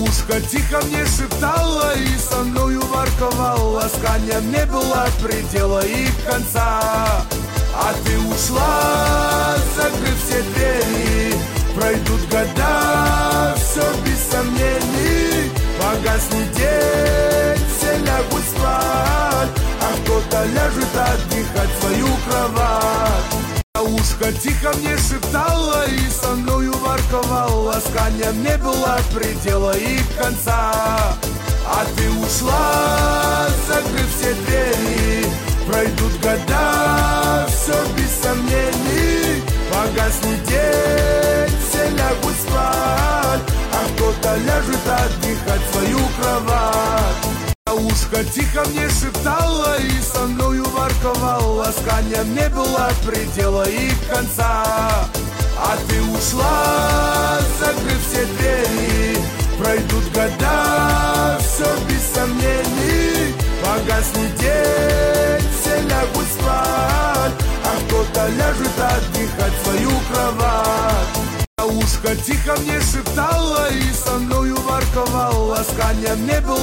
ушко тихо мне шептала и со мною ворковала. Ласканья мне было предела и конца. А ты ушла, закрыв все двери. Пройдут года, все без сомнений. Погаснет день, все лягут спать, а кто-то ляжет отдыхать в свою кровать. Ушко тихо мне шептала и со мною ворковала. Ласканья мне было предела и конца. А ты ушла, закрыв все двери. Пройдут года, все без сомнений. Погаснет день, все лягут спать, а кто-то ляжет отдыхать в свою кровать. Ушко тихо мне шептала и со мною ворковала. Ласканья мне было предела и конца. А ты ушла, закрыв все двери. Пройдут года, все без сомнений. Погаснет день, все лягут спать, а кто-то ляжет отдыхать в свою кровать. Ушко тихо мне шептала и со мною ворковала. Ласканья мне было